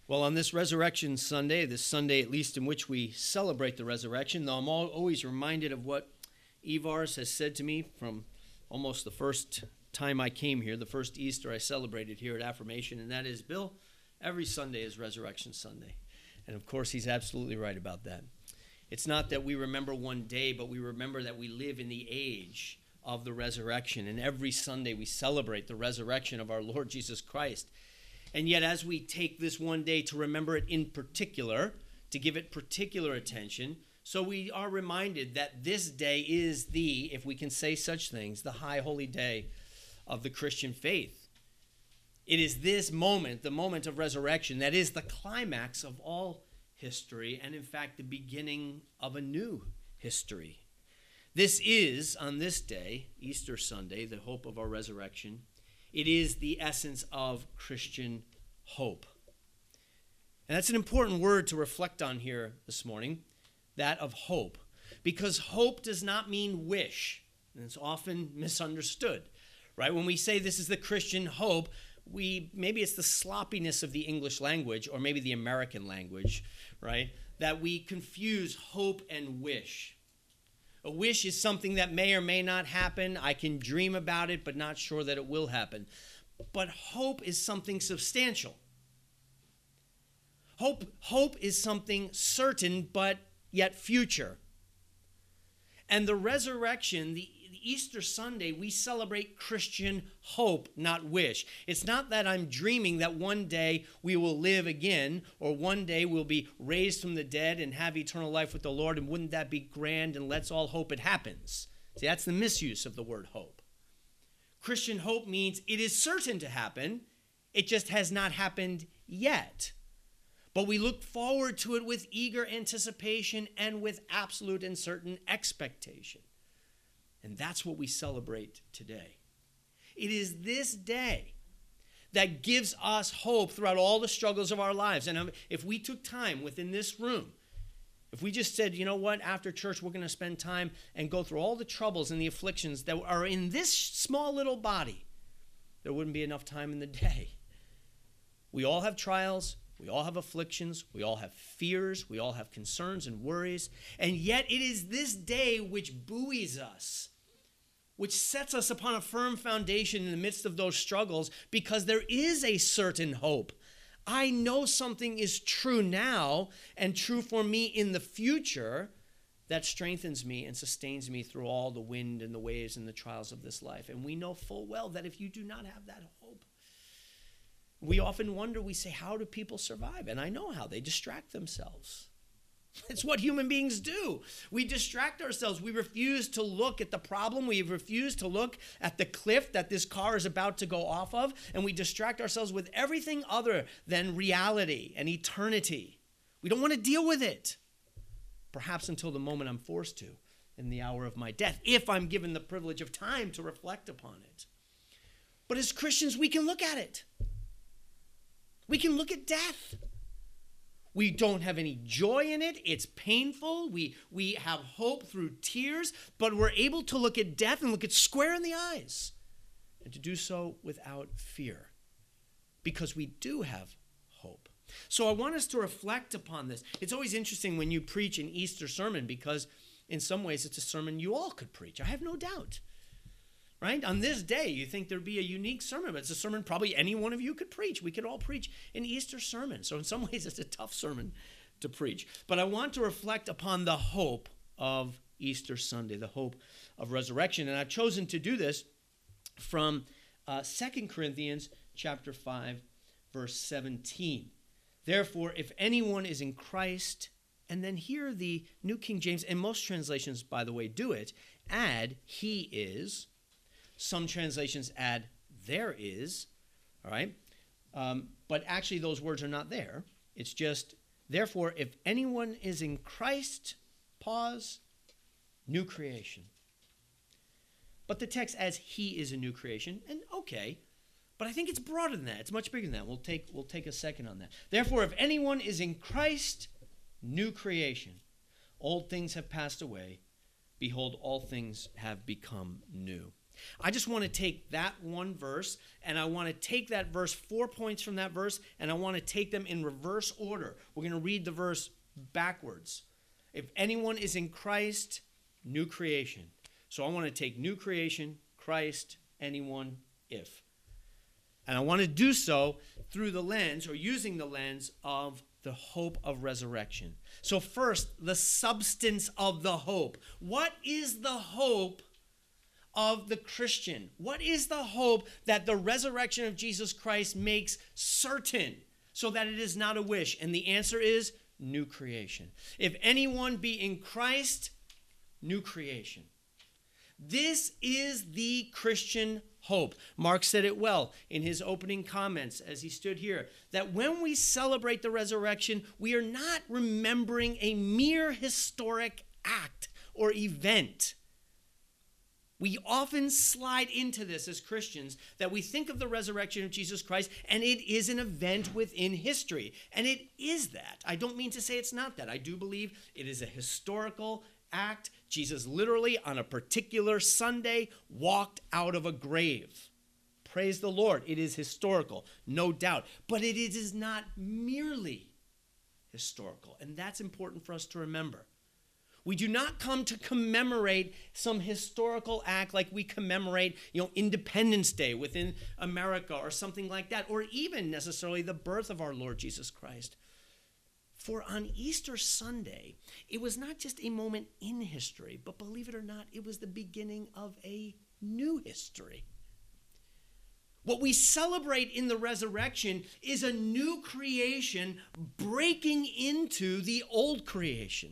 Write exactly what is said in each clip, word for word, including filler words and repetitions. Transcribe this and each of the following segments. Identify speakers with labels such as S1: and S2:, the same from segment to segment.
S1: Well, on this Resurrection Sunday, this Sunday at least in which we celebrate the resurrection, though I'm all, always reminded of what Evars has said to me from almost the first time I came here, the first Easter I celebrated here at Affirmation, and that is, Bill, every Sunday is Resurrection Sunday. And of course, he's absolutely right about that. It's not that we remember one day, but we remember that we live in the age of the resurrection, and every Sunday we celebrate the resurrection of our Lord Jesus Christ. And yet, as we take this one day to remember it in particular, to give it particular attention, so we are reminded that this day is the, if we can say such things, the high holy day of the Christian faith. It is this moment, the moment of resurrection, that is the climax of all history, and in fact, the beginning of a new history. This is, on this day, Easter Sunday, the hope of our resurrection. It is the essence of Christian hope. And that's an important word to reflect on here this morning, that of hope. Because hope does not mean wish, and it's often misunderstood, right? When we say this is the Christian hope, we maybe it's the sloppiness of the English language, or maybe the American language, right? That we confuse hope and wish. A wish is something that may or may not happen. I can dream about it, but not sure that it will happen. But hope is something substantial. Hope, hope is something certain, but yet future. And the resurrection, the Easter Sunday, we celebrate Christian hope, not wish. It's not that I'm dreaming that one day we will live again, or one day we'll be raised from the dead and have eternal life with the Lord, and wouldn't that be grand, and let's all hope it happens. See, that's the misuse of the word hope. Christian hope means it is certain to happen, it just has not happened yet. But we look forward to it with eager anticipation and with absolute and certain expectation. And that's what we celebrate today. It is this day that gives us hope throughout all the struggles of our lives. And if we took time within this room, if we just said, you know what, after church we're going to spend time and go through all the troubles and the afflictions that are in this small little body, there wouldn't be enough time in the day. We all have trials. We all have afflictions, we all have fears, we all have concerns and worries, and yet it is this day which buoys us, which sets us upon a firm foundation in the midst of those struggles, because there is a certain hope. I know something is true now and true for me in the future that strengthens me and sustains me through all the wind and the waves and the trials of this life. And we know full well that if you do not have that hope, we often wonder, we say, how do people survive? And I know how. They distract themselves. It's what human beings do. We distract ourselves. We refuse to look at the problem. We refuse to look at the cliff that this car is about to go off of. And we distract ourselves with everything other than reality and eternity. We don't want to deal with it. Perhaps until the moment I'm forced to, in the hour of my death, if I'm given the privilege of time to reflect upon it. But as Christians, we can look at it. We can look at death. We don't have any joy in it. It's painful. We, we have hope through tears, but we're able to look at death and look it square in the eyes, and to do so without fear, because we do have hope. So I want us to reflect upon this. It's always interesting when you preach an Easter sermon, because in some ways it's a sermon you all could preach. I have no doubt. Right? On this day, you think there'd be a unique sermon, but it's a sermon probably any one of you could preach. We could all preach an Easter sermon. So in some ways, it's a tough sermon to preach. But I want to reflect upon the hope of Easter Sunday, the hope of resurrection. And I've chosen to do this from uh, Second Corinthians chapter five, verse seventeen. Therefore, if anyone is in Christ, and then here the New King James, and most translations, by the way, do it, add, he is. Some translations add, there is, all right? Um, but actually, those words are not there. It's just, therefore, if anyone is in Christ, pause, new creation. But the text adds, he is a new creation, and okay, but I think it's broader than that. It's much bigger than that. We'll take, we'll take a second on that. Therefore, if anyone is in Christ, new creation. Old things have passed away. Behold, all things have become new. I just want to take that one verse, and I want to take that verse, four points from that verse, and I want to take them in reverse order. We're going to read the verse backwards. If anyone is in Christ, new creation. So I want to take new creation, Christ, anyone, if. And I want to do so through the lens, or using the lens, of the hope of resurrection. So first, the substance of the hope. What is the hope of the Christian? What is the hope that the resurrection of Jesus Christ makes certain so that it is not a wish? And the answer is new creation. If anyone be in Christ, new creation. This is the Christian hope. Mark said it well in his opening comments as he stood here, that when we celebrate the resurrection, we are not remembering a mere historic act or event. We often slide into this as Christians, that we think of the resurrection of Jesus Christ and it is an event within history. And it is that. I don't mean to say it's not that. I do believe it is a historical act. Jesus literally on a particular Sunday walked out of a grave. Praise the Lord. It is historical, no doubt. But it is not merely historical. And that's important for us to remember. We do not come to commemorate some historical act like we commemorate, you know, Independence Day within America or something like that, or even necessarily the birth of our Lord Jesus Christ. For on Easter Sunday, it was not just a moment in history, but believe it or not, it was the beginning of a new history. What we celebrate in the resurrection is a new creation breaking into the old creation.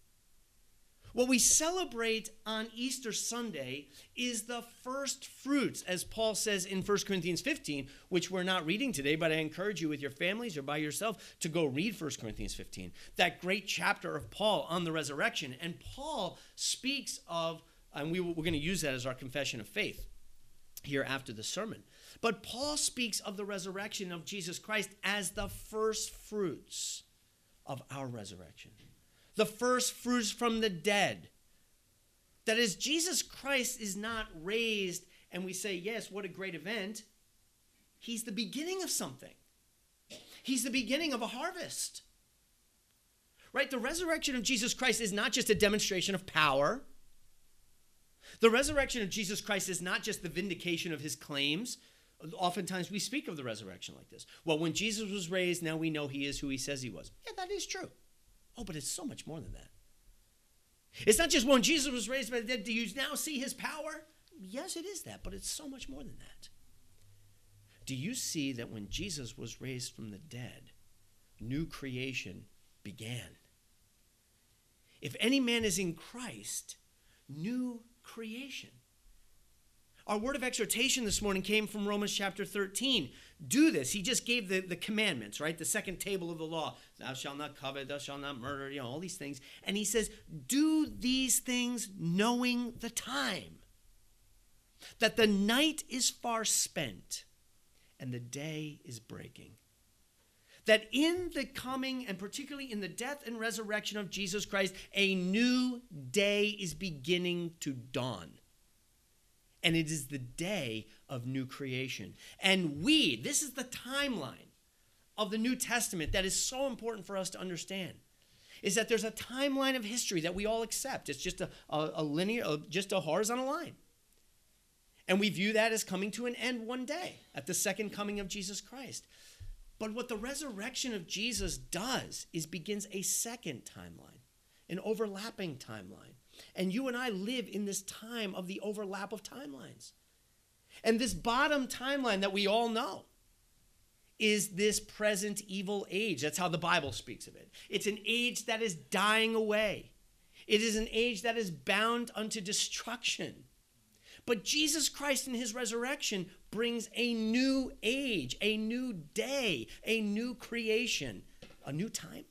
S1: What we celebrate on Easter Sunday is the first fruits, as Paul says in First Corinthians fifteen, which we're not reading today, but I encourage you with your families or by yourself to go read First Corinthians fifteen, that great chapter of Paul on the resurrection. And Paul speaks of, and we, we're going to use that as our confession of faith here after the sermon, but Paul speaks of the resurrection of Jesus Christ as the first fruits of our resurrection. The first fruits from the dead. That is, Jesus Christ is not raised and we say, yes, what a great event. He's the beginning of something. He's the beginning of a harvest. Right? The resurrection of Jesus Christ is not just a demonstration of power. The resurrection of Jesus Christ is not just the vindication of his claims. Oftentimes we speak of the resurrection like this. Well, when Jesus was raised, now we know he is who he says he was. Yeah, that is true. Oh, but it's so much more than that. It's not just when Jesus was raised by the dead, do you now see his power? Yes, it is that, but it's so much more than that. Do you see that when Jesus was raised from the dead, new creation began? If any man is in Christ, new creation. Our word of exhortation this morning came from Romans chapter thirteen. Do this. He just gave the, the commandments, right? The second table of the law. Thou shalt not covet, thou shalt not murder, you know, all these things. And he says, do these things knowing the time, that the night is far spent and the day is breaking. That in the coming, and particularly in the death and resurrection of Jesus Christ, a new day is beginning to dawn. And it is the day of new creation. And we, this is the timeline of the New Testament that is so important for us to understand, is that there's a timeline of history that we all accept. It's just a, a, a linear, a, just a horizontal line. And we view that as coming to an end one day at the second coming of Jesus Christ. But what the resurrection of Jesus does is begins a second timeline, an overlapping timeline. And you and I live in this time of the overlap of timelines. And this bottom timeline that we all know is this present evil age. That's how the Bible speaks of it. It's an age that is dying away. It is an age that is bound unto destruction. But Jesus Christ in his resurrection brings a new age, a new day, a new creation, a new timeline.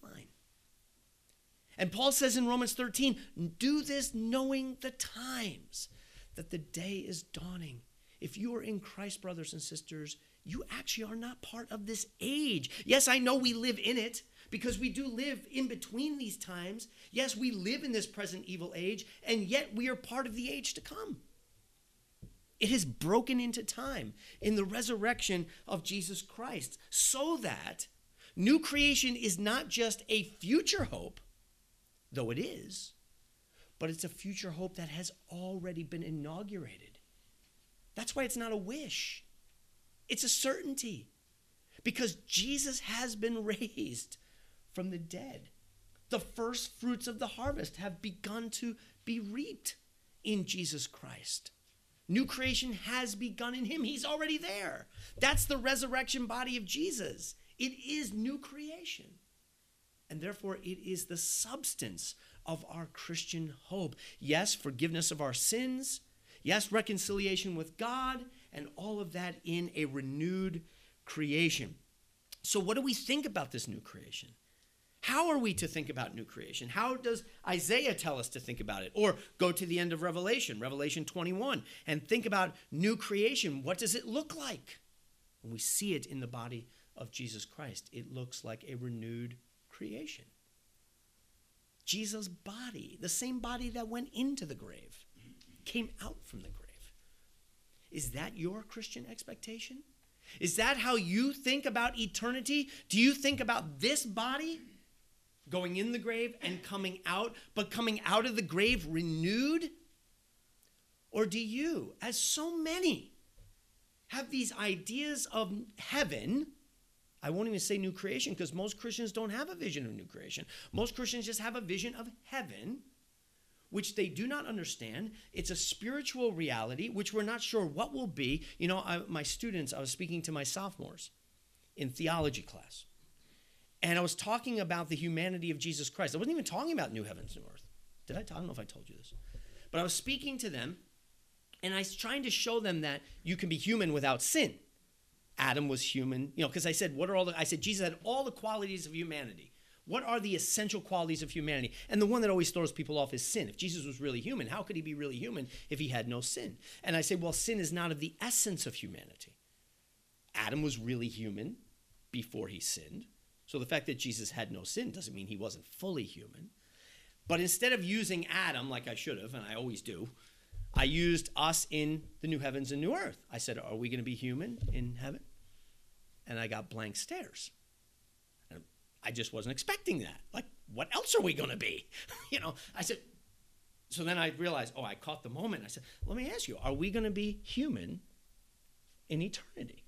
S1: And Paul says in Romans thirteen, do this knowing the times, that the day is dawning. If you are in Christ, brothers and sisters, you actually are not part of this age. Yes, I know we live in it because we do live in between these times. Yes, we live in this present evil age, and yet we are part of the age to come. It has broken into time in the resurrection of Jesus Christ, so that new creation is not just a future hope, though it is, but it's a future hope that has already been inaugurated. That's why it's not a wish. It's a certainty, because Jesus has been raised from the dead. The first fruits of the harvest have begun to be reaped in Jesus Christ. New creation has begun in him. He's already there. That's the resurrection body of Jesus. It is new creation. And therefore, it is the substance of our Christian hope. Yes, forgiveness of our sins. Yes, reconciliation with God. And all of that in a renewed creation. So what do we think about this new creation? How are we to think about new creation? How does Isaiah tell us to think about it? Or go to the end of Revelation, Revelation twenty-one, and think about new creation. What does it look like? When we see it in the body of Jesus Christ, it looks like a renewed creation. Jesus' body, the same body that went into the grave, came out from the grave. Is that your Christian expectation? Is that how you think about eternity? Do you think about this body going in the grave and coming out, but coming out of the grave renewed? Or do you, as so many, have these ideas of heaven? I won't even say new creation, because most Christians don't have a vision of new creation. Most Christians just have a vision of heaven, which they do not understand. It's a spiritual reality, which we're not sure what will be. You know, I, my students, I was speaking to my sophomores in theology class. And I was talking about the humanity of Jesus Christ. I wasn't even talking about new heavens, new earth. Did I? I don't know if I told you this. But I was speaking to them, and I was trying to show them that you can be human without sin. Adam was human, you know, because I said, what are all the, I said, Jesus had all the qualities of humanity. What are the essential qualities of humanity? And the one that always throws people off is sin. If Jesus was really human, how could he be really human if he had no sin? And I say, well, sin is not of the essence of humanity. Adam was really human before he sinned. So the fact that Jesus had no sin doesn't mean he wasn't fully human. But instead of using Adam like I should have, and I always do, I used us in the new heavens and new earth. I said, are we going to be human in heaven? And I got blank stares. And I just wasn't expecting that. Like, what else are we going to be? you know, I said, so then I realized, oh, I caught the moment. I said, let me ask you, are we going to be human in eternity?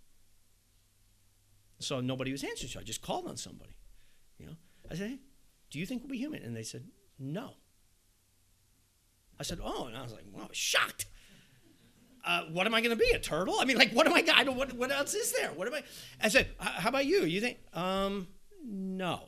S1: So nobody was answering, so I just called on somebody. You know, I said, hey, do you think we'll be human? And they said, no. I said, oh, and I was like, wow, shocked. Uh, what am I going to be, a turtle? I mean, like, what am I, I don't, what, what else is there? What am I? I said, how about you? You think, um, no.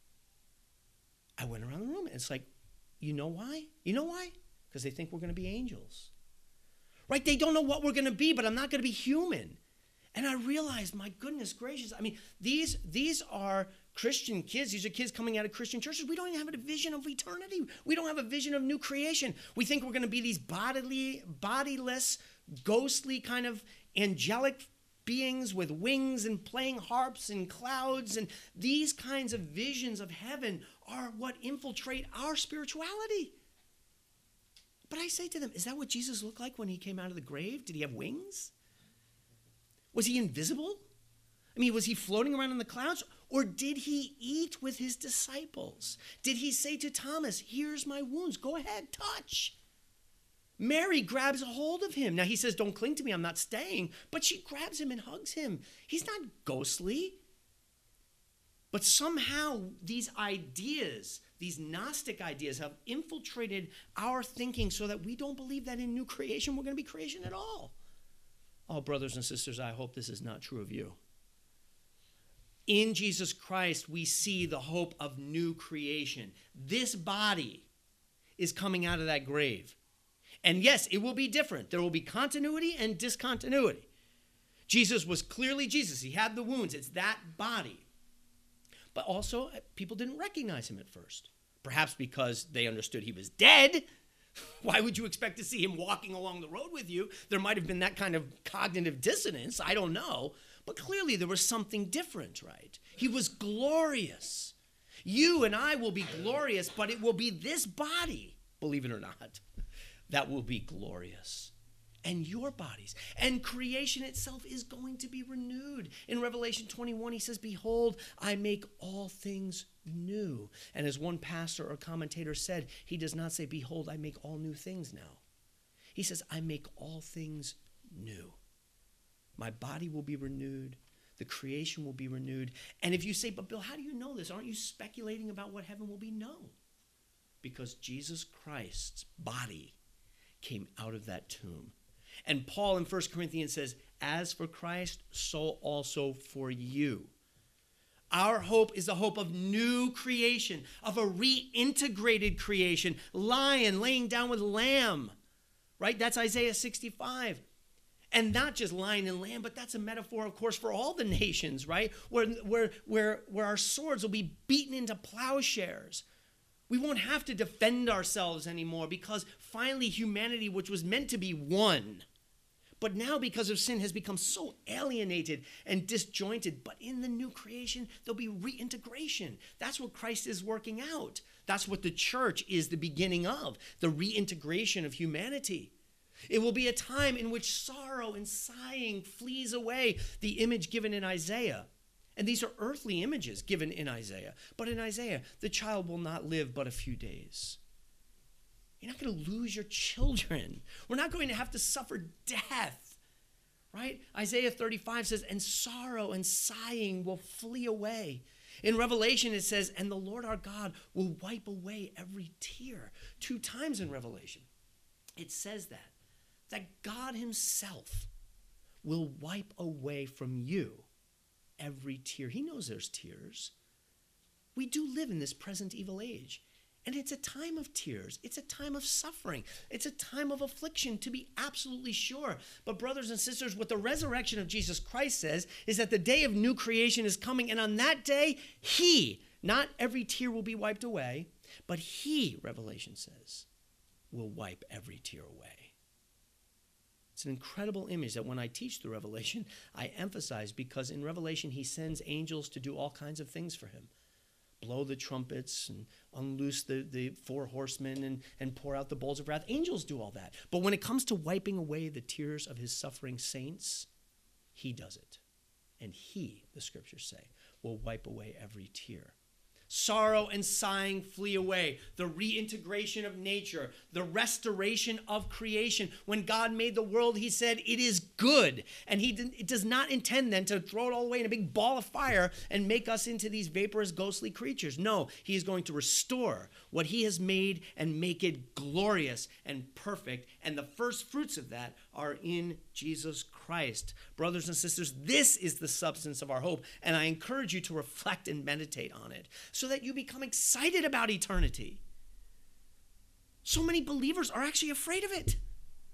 S1: I went around the room, and it's like, you know why? You know why? Because they think we're going to be angels. Right? They don't know what we're going to be, but I'm not going to be human. And I realized, my goodness gracious, I mean, these, these are Christian kids. These are kids coming out of Christian churches. We don't even have a vision of eternity. We don't have a vision of new creation. We think we're going to be these bodily, bodiless, ghostly kind of angelic beings with wings and playing harps and clouds. And these kinds of visions of heaven are what infiltrate our spirituality. But I say to them, is that what Jesus looked like when he came out of the grave? Did he have wings? Was he invisible? I mean, was he floating around in the clouds? Or did he eat with his disciples? Did he say to Thomas, here's my wounds, go ahead, touch? Mary grabs a hold of him. Now he says, don't cling to me, I'm not staying. But she grabs him and hugs him. He's not ghostly. But somehow these ideas, these Gnostic ideas have infiltrated our thinking so that we don't believe that in new creation we're going to be creation at all. Oh, brothers and sisters, I hope this is not true of you. In Jesus Christ, we see the hope of new creation. This body is coming out of that grave. And yes, it will be different. There will be continuity and discontinuity. Jesus was clearly Jesus. He had the wounds. It's that body. But also, people didn't recognize him at first. Perhaps because they understood he was dead. Why would you expect to see him walking along the road with you? There might have been that kind of cognitive dissonance. I don't know. But clearly there was something different, right? He was glorious. You and I will be glorious, but it will be this body, believe it or not, that will be glorious. and your bodies. And creation itself is going to be renewed. In Revelation twenty-one, he says, behold, I make all things new. And as one pastor or commentator said, he does not say, behold, I make all new things now. He says, I make all things new. My body will be renewed. The creation will be renewed. And if you say, but Bill, how do you know this? Aren't you speculating about what heaven will be? No. Because Jesus Christ's body came out of that tomb. And Paul in First Corinthians says, as for Christ, so also for you. Our hope is the hope of new creation, of a reintegrated creation. Lion laying down with lamb, right? That's Isaiah sixty-five. And not just lion and lamb, but that's a metaphor, of course, for all the nations, right? Where, where, where, where our swords will be beaten into plowshares. We won't have to defend ourselves anymore because finally humanity, which was meant to be one, but now because of sin has become so alienated and disjointed. But in the new creation, there'll be reintegration. That's what Christ is working out. That's what the church is the beginning of, the reintegration of humanity. It will be a time in which sorrow and sighing flees away, the image given in Isaiah. And these are earthly images given in Isaiah. But in Isaiah, the child will not live but a few days. You're not going to lose your children. We're not going to have to suffer death, right? Isaiah thirty-five says, and sorrow and sighing will flee away. In Revelation, it says, and the Lord our God will wipe away every tear. Two times in Revelation, it says that. That God himself will wipe away from you every tear. He knows there's tears. We do live in this present evil age. And it's a time of tears. It's a time of suffering. It's a time of affliction, to be absolutely sure. But brothers and sisters, what the resurrection of Jesus Christ says is that the day of new creation is coming. And on that day, he, not every tear will be wiped away, but he, Revelation says, will wipe every tear away. It's an incredible image that when I teach the Revelation, I emphasize, because in Revelation, he sends angels to do all kinds of things for him. Blow the trumpets and unloose the, the four horsemen and, and pour out the bowls of wrath. Angels do all that. But when it comes to wiping away the tears of his suffering saints, he does it. And he, the scriptures say, will wipe away every tear. Sorrow and sighing flee away. The reintegration of nature, the restoration of creation. When God made the world, he said, it is good. And he it does not intend then to throw it all away in a big ball of fire and make us into these vaporous, ghostly creatures. No, he is going to restore what he has made and make it glorious and perfect. And the first fruits of that are in Jesus Christ. Brothers and sisters, this is the substance of our hope. And I encourage you to reflect and meditate on it, so that you become excited about eternity. So many believers are actually afraid of it.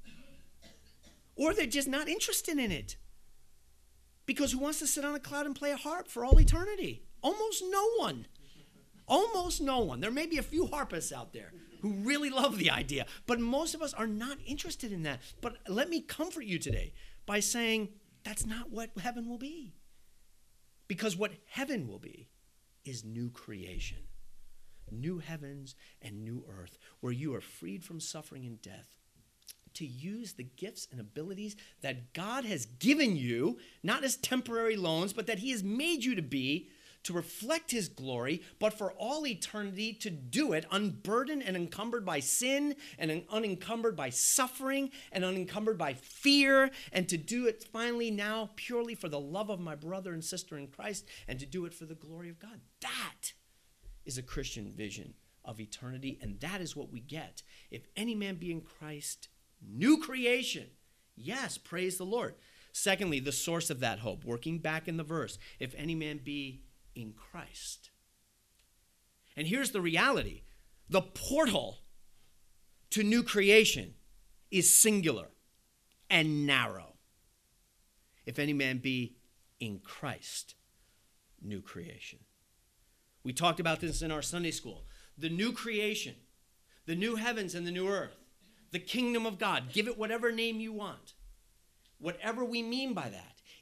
S1: Or they're just not interested in it. Because who wants to sit on a cloud and play a harp for all eternity? Almost no one. Almost no one. There may be a few harpists out there who really love the idea, but most of us are not interested in that. But let me comfort you today by saying that's not what heaven will be. Because what heaven will be is new creation, new heavens and new earth, where you are freed from suffering and death, to use the gifts and abilities that God has given you, not as temporary loans, but that he has made you to be, to reflect his glory, but for all eternity to do it unburdened and encumbered by sin, and unencumbered by suffering, and unencumbered by fear, and to do it finally now purely for the love of my brother and sister in Christ, and to do it for the glory of God. That is a Christian vision of eternity, and that is what we get. If any man be in Christ, new creation. Yes, praise the Lord. Secondly, the source of that hope, working back in the verse, if any man be in Christ. And here's the reality. The portal to new creation is singular and narrow. If any man be in Christ, new creation. We talked about this in our Sunday school. The new creation, the new heavens and the new earth, the kingdom of God, give it whatever name you want. Whatever we mean by that,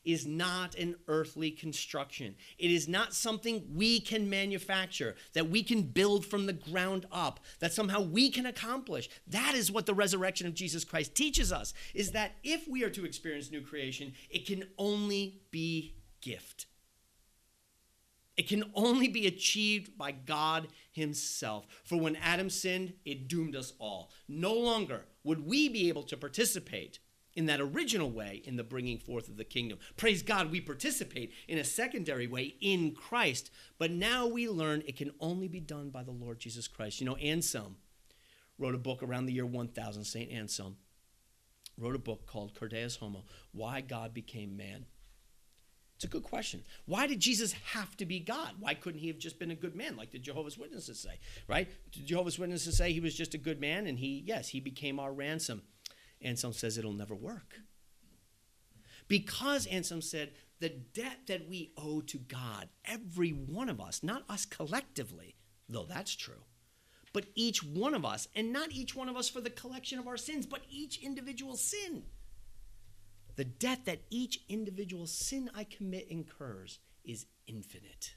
S1: is not an earthly construction. It is not something we can manufacture, that we can build from the ground up, that somehow we can accomplish. That is what the resurrection of Jesus Christ teaches us, is that if we are to experience new creation, it can only be gift. It can only be achieved by God himself. For when Adam sinned, it doomed us all. No longer would we be able to participate in that original way in the bringing forth of the kingdom. Praise God, we participate in a secondary way in Christ. But now we learn it can only be done by the Lord Jesus Christ. You know, Anselm wrote a book around the year one thousand, Saint Anselm wrote a book called Cur Deus Homo, Why God Became Man. It's a good question. Why did Jesus have to be God? Why couldn't he have just been a good man, like the Jehovah's Witnesses say, right? The Jehovah's Witnesses say he was just a good man, and he, yes, he became our ransom. Anselm says it'll never work. Because, Anselm said, the debt that we owe to God, every one of us, not us collectively, though that's true, but each one of us, and not each one of us for the collection of our sins, but each individual sin. The debt that each individual sin I commit incurs is infinite.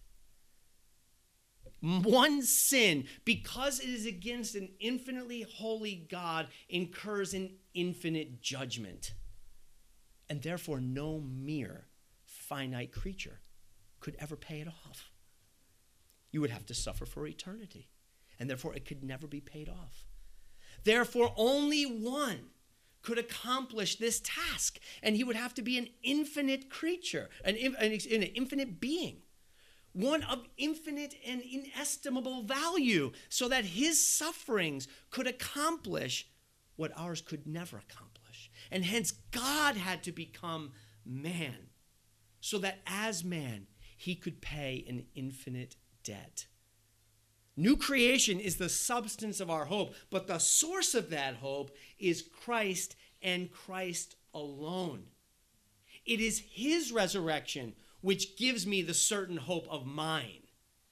S1: One sin, because it is against an infinitely holy God, incurs an infinite judgment. And therefore, no mere finite creature could ever pay it off. You would have to suffer for eternity. And therefore, it could never be paid off. Therefore, only one could accomplish this task, and he would have to be an infinite creature, an, an, an infinite being, one of infinite and inestimable value, so that his sufferings could accomplish what ours could never accomplish. And hence, God had to become man, so that as man, he could pay an infinite debt. New creation is the substance of our hope, but the source of that hope is Christ and Christ alone. It is his resurrection which gives me the certain hope of mine.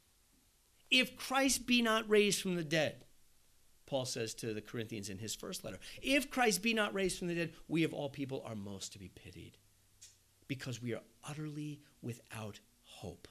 S1: If Christ be not raised from the dead, Paul says to the Corinthians in his first letter, if Christ be not raised from the dead, we of all people are most to be pitied, because we are utterly without hope.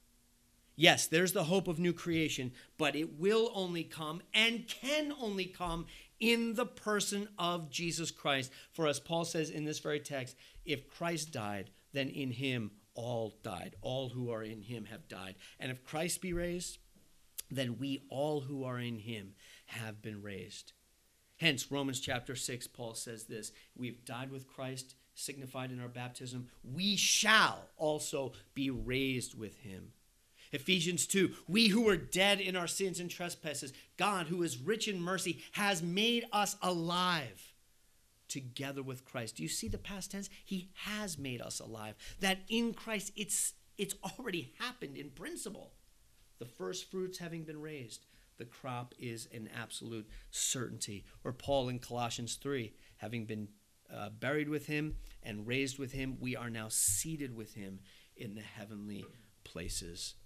S1: Yes, there's the hope of new creation, but it will only come and can only come in the person of Jesus Christ. For as Paul says in this very text, if Christ died, then in him all died. All who are in him have died. And if Christ be raised, then we all who are in him have been raised. Hence, Romans chapter six, Paul says this, we've died with Christ, signified in our baptism. We shall also be raised with him. Ephesians two, we who were dead in our sins and trespasses, God, who is rich in mercy, has made us alive together with Christ. Do you see the past tense? He has made us alive. That in Christ, it's, it's already happened in principle. The first fruits having been raised, the crop is an absolute certainty. Or Paul in Colossians three, having been uh, buried with him and raised with him, we are now seated with him in the heavenly places.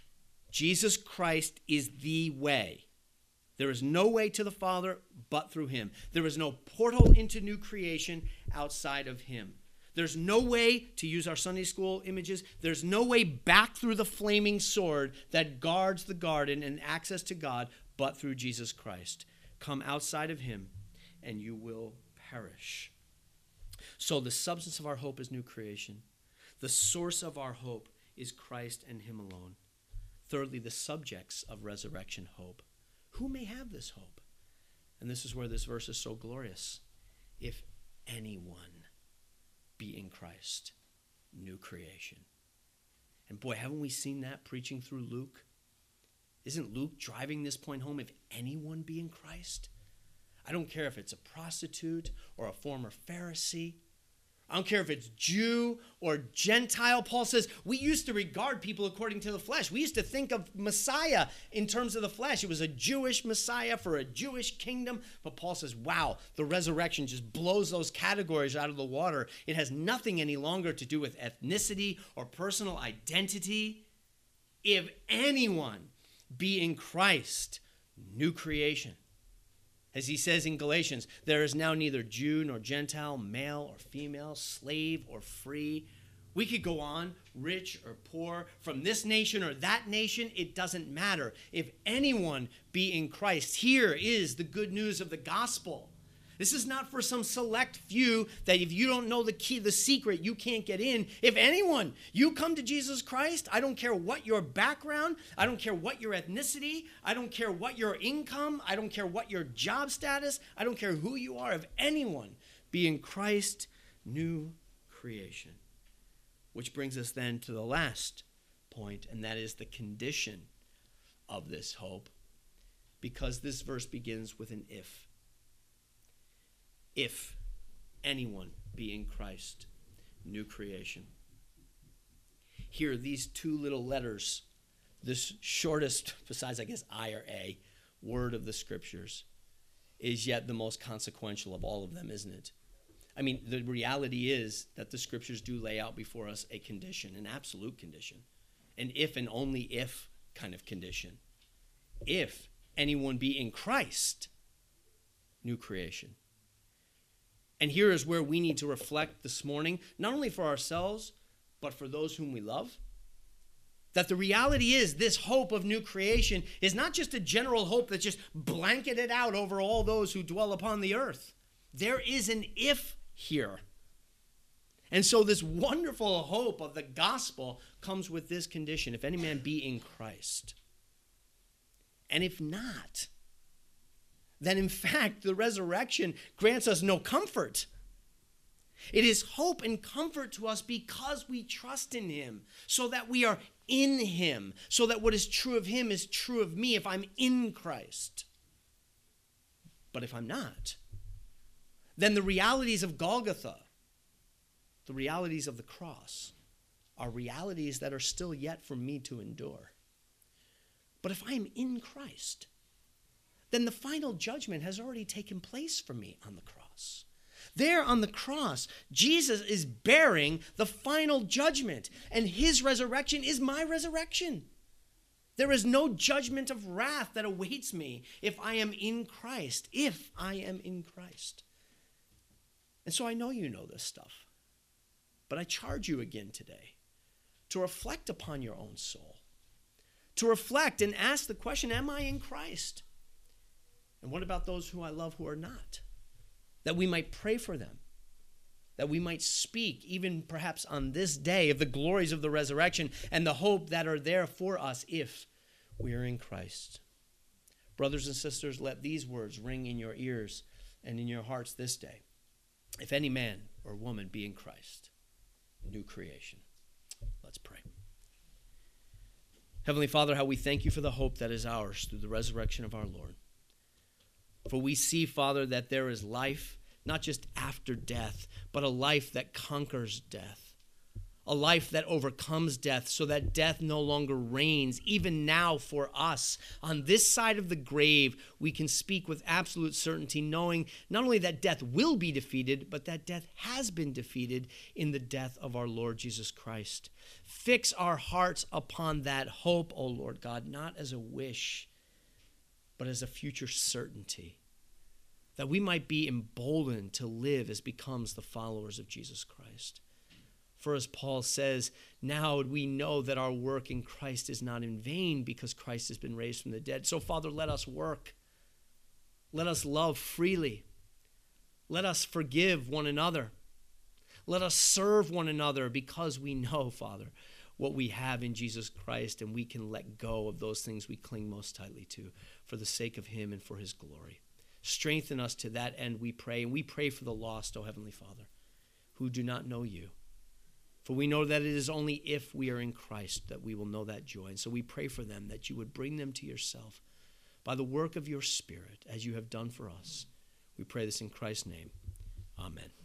S1: Jesus Christ is the way. There is no way to the Father but through him. There is no portal into new creation outside of him. There's no way, to use our Sunday school images, there's no way back through the flaming sword that guards the garden and access to God but through Jesus Christ. Come outside of him and you will perish. So the substance of our hope is new creation. The source of our hope is Christ and him alone. Thirdly, the subjects of resurrection hope. Who may have this hope? And this is where this verse is so glorious. If anyone be in Christ, new creation. And boy, haven't we seen that preaching through Luke? Isn't Luke driving this point home? If anyone be in Christ? I don't care if it's a prostitute or a former Pharisee. I don't care if it's Jew or Gentile. Paul says we used to regard people according to the flesh. We used to think of Messiah in terms of the flesh. It was a Jewish Messiah for a Jewish kingdom. But Paul says, wow, the resurrection just blows those categories out of the water. It has nothing any longer to do with ethnicity or personal identity. If anyone be in Christ, new creation. As he says in Galatians, there is now neither Jew nor Gentile, male or female, slave or free. We could go on, rich or poor, from this nation or that nation, it doesn't matter. If anyone be in Christ, here is the good news of the gospel. This is not for some select few that if you don't know the key, the secret, you can't get in. If anyone, you come to Jesus Christ, I don't care what your background, I don't care what your ethnicity, I don't care what your income, I don't care what your job status, I don't care who you are. If anyone be in Christ, new creation. Which brings us then to the last point, and that is the condition of this hope, because this verse begins with an if. If anyone be in Christ, new creation. Here, these two little letters, this shortest, besides I guess I or A, word of the scriptures, is yet the most consequential of all of them, isn't it? I mean, the reality is that the scriptures do lay out before us a condition, an absolute condition, an if and only if kind of condition. If anyone be in Christ, new creation. And here is where we need to reflect this morning, not only for ourselves, but for those whom we love. That the reality is this hope of new creation is not just a general hope that's just blanketed out over all those who dwell upon the earth. There is an if here. And so this wonderful hope of the gospel comes with this condition: if any man be in Christ. And if not, then in fact the resurrection grants us no comfort. It is hope and comfort to us because we trust in him, so that we are in him, so that what is true of him is true of me if I'm in Christ. But if I'm not, then the realities of Golgotha, the realities of the cross, are realities that are still yet for me to endure. But if I am in Christ, then the final judgment has already taken place for me on the cross. There on the cross, Jesus is bearing the final judgment, and his resurrection is my resurrection. There is no judgment of wrath that awaits me if I am in Christ, if I am in Christ. And so I know you know this stuff, but I charge you again today to reflect upon your own soul, to reflect and ask the question, am I in Christ? And what about those who I love who are not? That we might pray for them, that we might speak, even perhaps on this day, of the glories of the resurrection and the hope that are there for us if we are in Christ. Brothers and sisters, let these words ring in your ears and in your hearts this day. If any man or woman be in Christ, new creation. Let's pray. Heavenly Father, how we thank you for the hope that is ours through the resurrection of our Lord. For we see, Father, that there is life, not just after death, but a life that conquers death. A life that overcomes death, so that death no longer reigns. Even now for us, on this side of the grave, we can speak with absolute certainty, knowing not only that death will be defeated, but that death has been defeated in the death of our Lord Jesus Christ. Fix our hearts upon that hope, O Lord God, not as a wish, but as a future certainty, that we might be emboldened to live as becomes the followers of Jesus Christ. For as Paul says, now we know that our work in Christ is not in vain because Christ has been raised from the dead. So, Father, let us work. Let us love freely. Let us forgive one another. Let us serve one another because we know, Father, what we have in Jesus Christ, and we can let go of those things we cling most tightly to for the sake of him and for his glory. Strengthen us to that end, we pray, and we pray for the lost, O Heavenly Father, who do not know you. For we know that it is only if we are in Christ that we will know that joy. And so we pray for them that you would bring them to yourself by the work of your Spirit, as you have done for us. We pray this in Christ's name. Amen.